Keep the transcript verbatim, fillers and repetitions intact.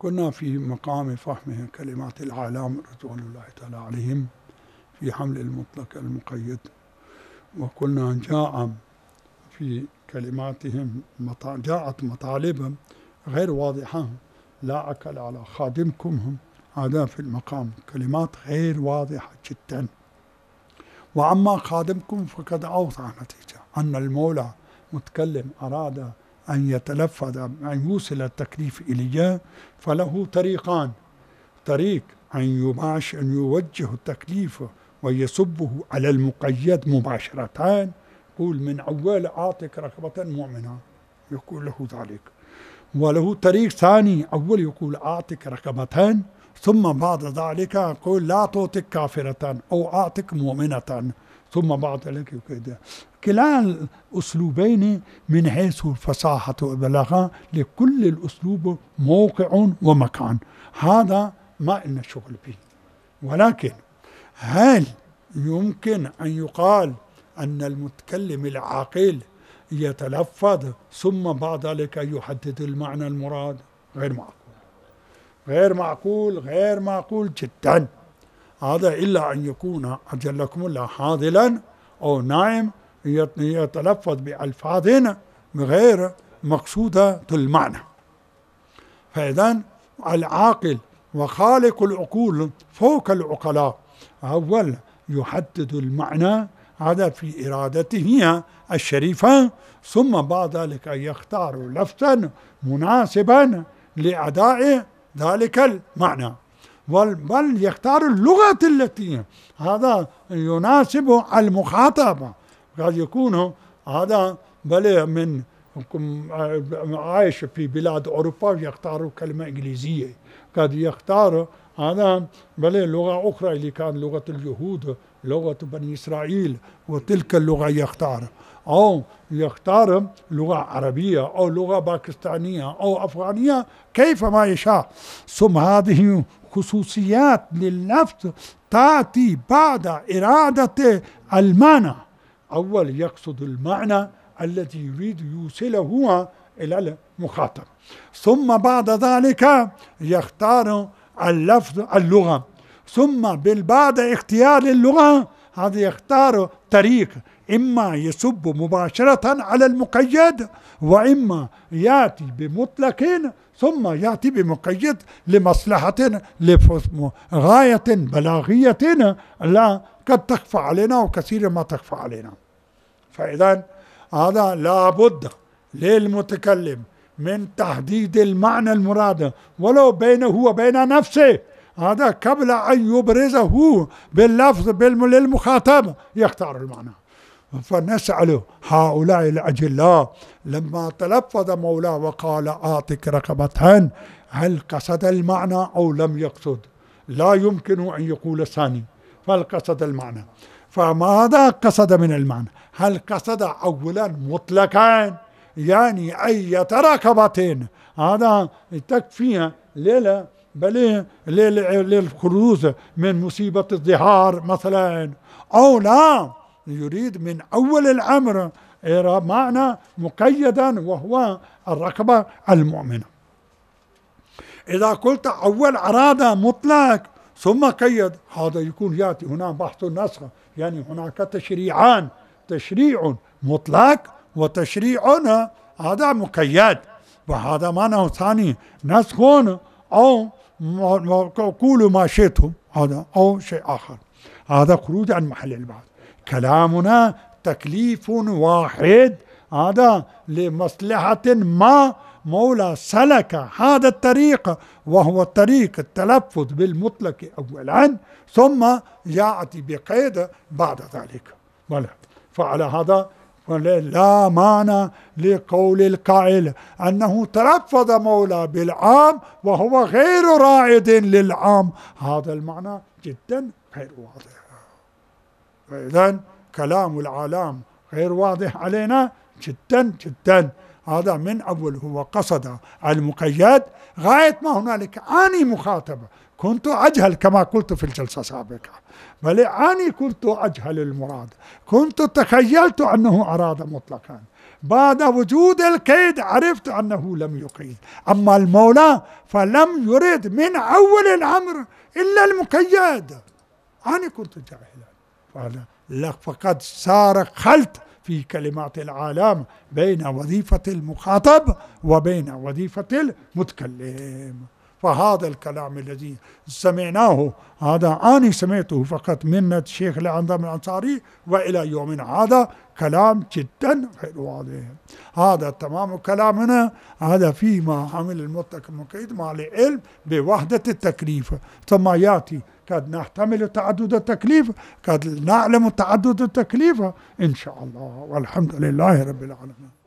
كنا في مقام فهم كلمات العالم رضوان الله تعالى عليهم في حمل المطلق المقيد، وقلنا جاء في كلماتهم جاءت مطالب غير واضحة، لا أكل على خادمكم، هذا في المقام كلمات غير واضحة جدا. وأما خادمكم فقد أوضح نتيجة أن المولى متكلم أراد أن يتلفظ أن يوصل التكليف إليه، فله طريقان: طريق أن يباش أن يوجه التكليف ويسبه على المقيد مباشرة، يقول من أول أعطك ركبة مؤمنة، يقول له ذلك. وله طريق ثاني، أول يقول أعطك ركبتين، ثم بعد ذلك يقول لا تعطك كافرة أو أعطك مؤمنة، ثم بعد ذلك يقول. كلا الأسلوبين من حيث الفصاحة والبلاغة لكل الأسلوب موقع ومكان، هذا ما إن شغل به. ولكن هل يمكن أن يقال أن المتكلم العاقل يتلفظ ثم بعد ذلك يحدد المعنى المراد؟ غير معقول، غير معقول، غير معقول جدا. هذا إلا أن يكون أجلكم الله حاضلا أو نائم يتلفظ بألفاظ غير مقصودة المعنى. فإذن العاقل وخالق العقول فوق العقلاء، أول يحدد المعنى هذا في إرادته الشريفة، ثم بعد ذلك يختار لفظا مناسبا لأداء ذلك المعنى، بل يختار اللغة التي هذا يناسب المخاطب. قد يكون هذا بل من عايش في بلاد أوروبا يختار كلمة إنجليزية، قد يختار هذا بل لغة أخرى اللي كان لغة اليهود، لغة بني إسرائيل، وتلك اللغة يختار، أو يختار لغة عربية أو لغة باكستانية أو أفغانية كيفما يشاء. ثم هذه خصوصيات لللفظ تأتي بعد إرادة المعنى. أول يقصد المعنى الذي يريد يوصله هو إلى المخاطب، ثم بعد ذلك يختار اللفظ اللغة، ثم بعد اختيار اللغة هذا يختار طريق، إما يسب مباشرة على المقيد، وإما يأتي بمطلق ثم يأتي بمقيد لمصلحة لغاية بلاغية لا قد تخفى علينا وكثير ما تخفى علينا. فإذا هذا لابد للمتكلم من تحديد المعنى المراد ولو بينه وبين نفسه، هذا قبل أن يبرزه باللفظ للمخاطب يختار المعنى. فنسأل هؤلاء الأجلاء لما تلفظ مولاه وقال أعطك رقبتين، هل قصد المعنى أو لم يقصد؟ لا يمكن أن يقول الثاني، فالقصد المعنى. فماذا قصد من المعنى؟ هل قصد أولا مطلقا يعني أي رقبتين هذا تكفي ليلة بل للخروج من مصيبة الظهار مثلا، أو لا يريد من أول الأمر معنى مقيدا وهو الرقبة المؤمنة. إذا قلت أول أراد مطلق ثم قيد، هذا يكون يأتي هنا بحث النسخ، يعني هناك تشريعان، تشريع مطلق وتشريع هذا مقيد، وهذا معنى ثاني نسخ أو قولوا ما شئتم هذا أو شيء آخر، هذا خروج عن محل البحث. كلامنا تكليف واحد، هذا لمصلحة ما مولى سلك هذا الطريق، وهو الطريق التلفظ بالمطلق أولا ثم يأتي بقيد بعد ذلك. فعلى هذا لا معنى لقول القائل أنه تلفظ مولى بالعام وهو غير رائد للعام، هذا المعنى جدا غير واضح. فإذن كلام العالم غير واضح علينا جدا جدا. هذا من أول هو قصد المقيد غاية ما هنالك أني مخاطب كنت أجهل كما قلت في الجلسة السابقة، بل أني كنت أجهل المراد، كنت تخيلت أنه أراد مطلقا، بعد وجود القيد عرفت أنه لم يقيد. أما المولى فلم يرد من أول الأمر إلا المقيد. أنا كنت جاهلا، فقد صار خلط في كلمات العالم بين وظيفة المخاطب وبين وظيفة المتكلم. فهذا الكلام الذي سمعناه هذا أنا سمعته فقط من الشيخ الأعظم الأنصاري، وإلى يومنا هذا كلام جدا غير واضح. هذا تمام كلامنا، هذا فيما حمل المطلق المقيد مع العلم بوحدة التكليف، ثم يأتي قد نحتمل تعدد التكليف، قد نعلم تعدد التكليف إن شاء الله، والحمد لله رب العالمين.